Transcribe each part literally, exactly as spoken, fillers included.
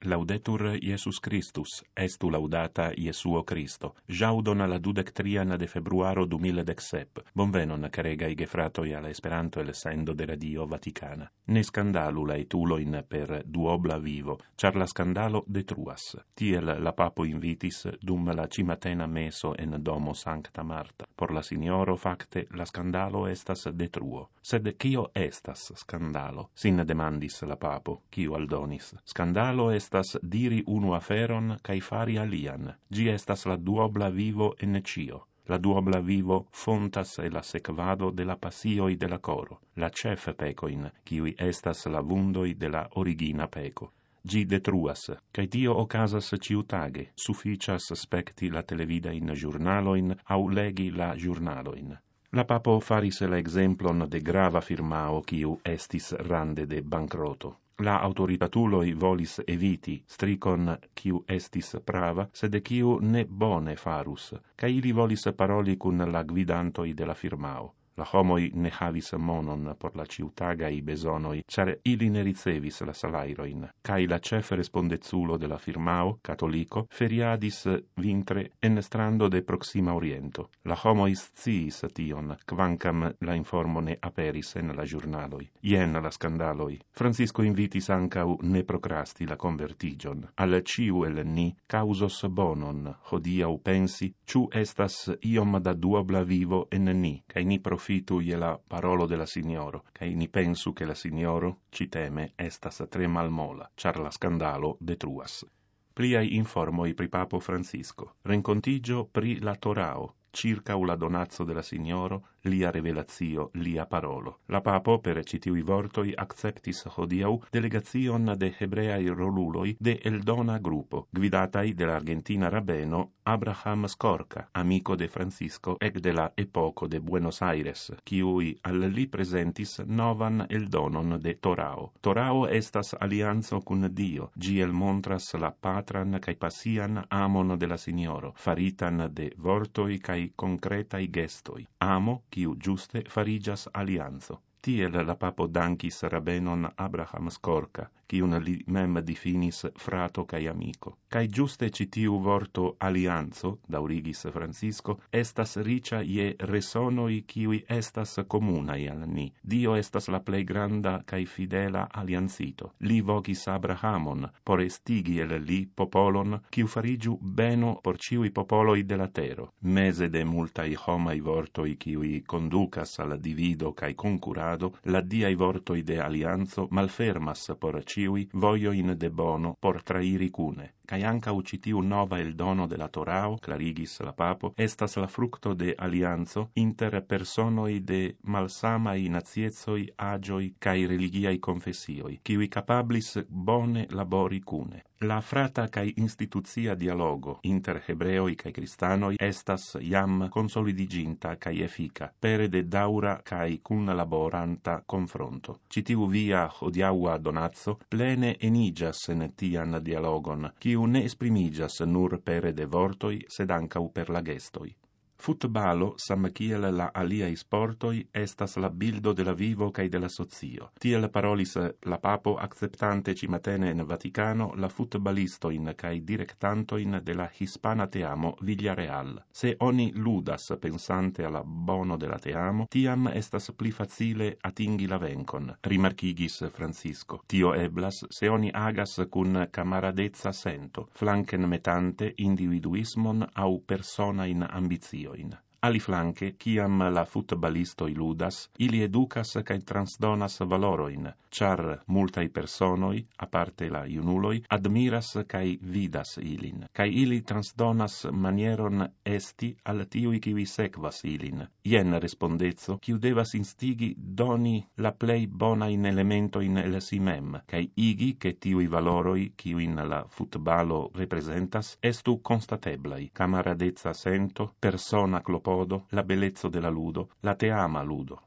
Laudetur Iesus Christus, estu laudata Iesuo Christo. Jaudon la dudec trian de februaro du mille dexsep. Bonvenon, caregai gefratoi alla Esperanto el sendo de Radio Vaticana. Ne scandalu la etuloin per duobla vivo, char la scandalo detruas. Tiel la papo invitis dum la cimatena meso en domo Sancta Marta. Por la signoro facte la scandalo estas detruo. Sed cio estas scandalo? Sin demandis la papo, cio aldonis. Scandalo estas diri unu aferon cae fari alian. Gi estas la duobla vivo en cio. La duobla vivo fontas e la sequvado de la passioi de la coro, la cef pecoin, kiui estas la vundoi de la origina peco. Gi detruas, cae tio ocasas ciutage, sufficias specti la televidain giurnaloin au legi la giurnaloin. La papo faris la exemplon de grava firmao quiu estis rande de bancroto. La autoritatuloi volis eviti stricon quiu estis prava, sed quiu ne bone farus, ca ili volis paroli cun la gvidantoi de la firmao. La homoi ne havis monon por la ciutagai besonoi, char ili ne ricevis la salairoin, cae la cef respondezzulo de la firmao, catolico, feriadis vintre en strando de Proxima Oriento. La homoi sciis tion, quancam la informo ne aperis en la giurnaloi. Ien la scandaloi. Francisco invitis ancau ne procrasti la convertigion. Al ciu el ni causos bonon, hodiau pensi, ciu estas iom da duobla vivo en ni, cae ni profitu je la parolo de la signoro, cae ni pensu che la signoro, ci teme, estas tre malmola, char la scandalo detruas. Pliai informoi pri papo Francisco. Rencontigio pri la Torao, circa la donazzo della signoro, lia revelatio, lia parolo. La papo, per citiui vortoi, acceptis hodiau delegazion de hebreai roluloi de Eldona gruppo, guidatai dell'Argentina rabbeno Abraham Scorca, amico de Francisco ec de la epoco de Buenos Aires, quiui al li presentis novan Eldonon de Torao. Torao estas alianzo cun Dio, giel montras la patran cae passian amon de la signoro, faritan de vortoi cae concretai gestoi. Amo, quiu giuste farigas alianzo. Tiel la papo dankis rabbenon Abraham Scorca, quiun li mem definis frato cae amico. Cae giuste citiu vorto alianzo, daurigis Francisco, estas ricia ie resonoi quiui estas comunai al ni. Dio estas la plei granda cae fidela aliancito. Li vocis Abrahamon, por estigi el li popolon, quiu farigiu beno por ciui popoloi de la tero. Mese de multai homai vortoi quiui conducas al divido cae concurado, la diai vortoi de alianzo malfermas por ciui voioin de bono por trairi cune. Cae anca ucitiu nova el dono de la Torao, clarigis la papo, estas la fructo de alianzo inter personoi de malsamai naziezoi, agioi, cae religiai confessioi, kiwi capablis bone labori cune. La frata cae instituzia dialogo inter hebreoi cae cristanoi estas iam consolidiginta cae effica, pere de daura cae cun laboranta confronto. Citiu via hodiaua donazzo plene enigas en tian dialogon, quiu ne esprimigas nur pere de vortoi, sed ancau per la gestoi. Futbalo, sam kiel la aliai sportoi, estas la bildo de la vivo cae de la socio. Tiel parolis la papo acceptante cimatene in Vaticano la futbalistoin cae directantoin de la hispana teamo Villarreal. Se oni ludas pensante alla bono de la teamo, tiam estas pli facile atingi la vencon, rimarchigis Francisco. Tio eblas se oni agas cun camaradezza sento, flanken metante individuismon au personain ambizio. Aliflanque, ciam la futbalistoi ludas, ili educas cae transdonas valoroin, char multai personoi, aparte la iunuloi, admiras cae vidas ilin, cae ili transdonas manieron esti al tiui kiwi sequas ilin. Ien respondezzo, kiu devas instigi doni la plei bonain elementoin el si mem, cae igi che tiui valoroi, kiuin la futbalo representas, estu constateblai, camaradezza sento, persona clopodo, la bellezzo de la ludo, la teama ludo.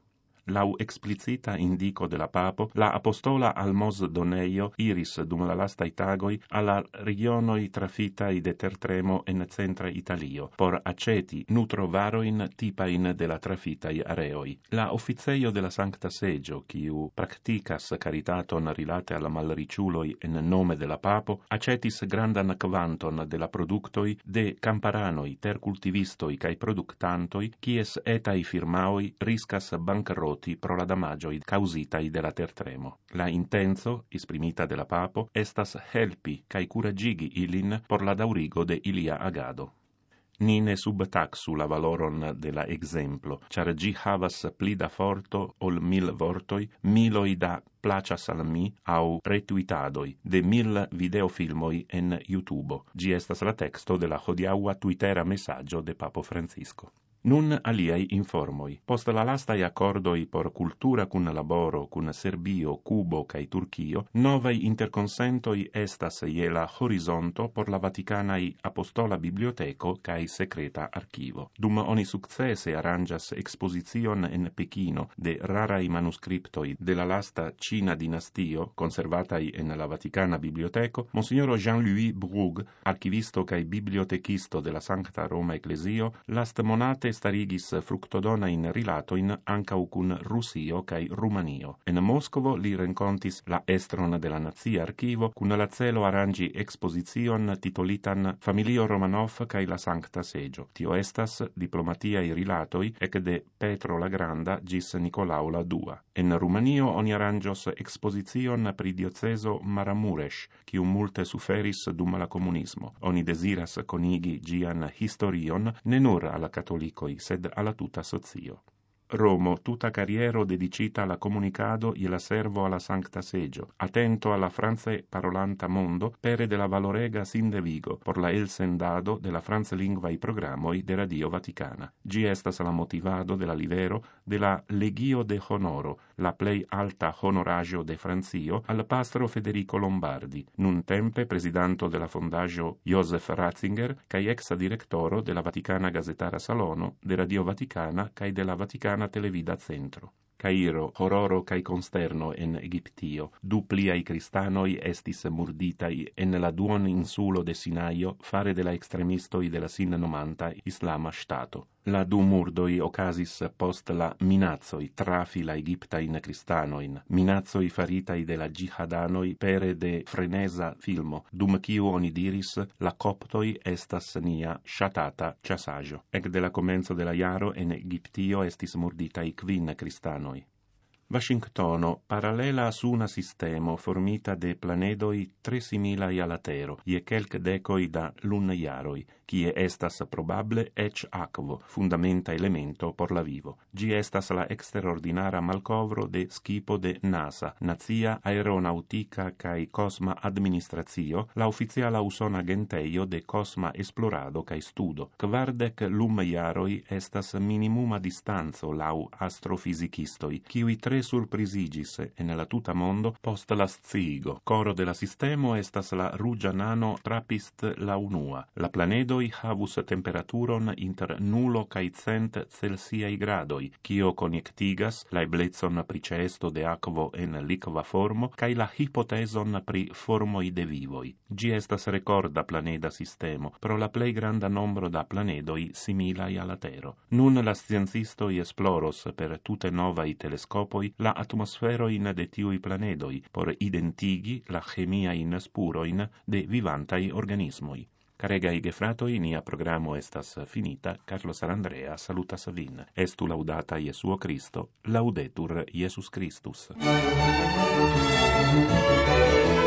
lau explicita indico de la papo, la apostola almos doneio iris dum la lastai tagoi alla regionoi trafitai de tertremo en centra Italio, por aceti nutrovaroin tipain de la trafitai areoi. La officeio de la Sancta Seggio, quiu practicas caritaton rilate alla malriciuloi en nome de la papo, acetis grandan quanton de la productoi de camparanoi, tercultivistoi cae productantoi, quies etai firmaoi riscas bancaroti pro la damagioi causitai de la tertremo. La intenso, esprimita de la papo, estas helpi cae curagigi ilin por la daurigo de ilia agado. Ni ne subtaxu la valoron de la exemplo, char gi havas pli da forto ol mil vortoi, miloi da placas al mi au retuitadoi de mil videofilmoi en YouTube. Gi estas la texto de la hodiaua twittera messaggio de Papo Francisco. Nun aliei informoi. Post la lastai accordoi por cultura cun laboro cun Serbio, Cubo cae Turchio, novai interconsentoi estas je la horizonto por la Vaticanai Apostola Biblioteco cae Secreta Archivo. Dum oni successe arrangias exposition en Pechino de rarai manuscriptoi de la lasta Cina dinastio, conservatai en la Vaticana Biblioteco, Monsignoro Jean-Louis Brugh, archivisto cae bibliotechisto de la Sancta Roma Ecclesio, last monate starigis fructodona in rilatoin ancau cun Russio cae Rumanio. En Moscovo li rencontis la estron de la Nazia Archivo cun la celo arrangi exposition titolitan Familio Romanov cae la Sancta Seggio. Tio estas diplomatiae rilatoi ec de Petro la Granda gis Nicolao la Dua. En Rumanio oni arrangios exposition pri dioceso Maramuresh, quiu multe suferis dum la comunismo. Oni desiras conigi gian historion ne nur alla catolicoi, sed alla tuta socio. Romo, tuta carriero dedicita alla comunicado e la servo alla Sancta Seggio, attento alla france parolanta mondo, pere de la valorega sin de Vigo, por la el sendado de la france lingvai programoi de Radio Vaticana. Gi estas la motivado de la livero de la Legio de Honoro, la plei alta honoraggio de Francio, al pastro Federico Lombardi, nun tempe presidanto de la fondaggio Josef Ratzinger, cae ex directoro de la Vaticana Gazetara Salono, de Radio Vaticana, cae de la Vaticana Televida Centro. Cairo, horroro cae consterno en Egiptio. Du pliai cristanoi estis murditai en la duon insulo de Sinaio fare de la extremistoi de la sin nomanta Islama Stato. La du murdoi ocasis post la minazoi trafi la Egiptain cristanoin, minazoi faritai de la jihadanoi pere de frenesa filmo, dum quiu oni diris la coptoi estas nia shatata chasaggio. Ec de la comenzo de la jaro en Egiptio estis murditai quin cristanoi. Washingtono parallela su una sistemo formita de planedoi tre similai alla Tero, ie quelc decoi da lun jaroi, kie estas probable ec aquo, fundamenta elemento por la vivo. Gi estas la extraordinara malcovro de skipo de NASA, Nazia Aeronautica cae Cosma Administratio, la ufficiala usona agenteio de Cosma Esplorado cae Studo. Kvardec lum jaroi estas minimuma distanzo lau astrofisicistoi, kiui tre surprisigis en la tuta mondo post la sciigo. Coro de la sistemo estas la rugia nano trapist la unua. La planedoi havus temperaturon inter nulo cae cent Celsiai gradoi, cio connectigas la eblezon pri ceesto de aquo en liqua formo cae la hipoteson pri formoi de vivoi. Gi estas recorda planeda sistemo, pro la plei granda nombro da planedoi similai alla Tero. Nun la sciencistoi esploros per tute novai telescopoi la atmosferoin de tiui planedoi, por identigi la chemiain spuroin de vivantai organismoi. Caregai gefratoi, nia programo estas finita. Carlo Sarandrea salutas vin. Estu laudata Iesuo Christo, laudetur Iesus Christus.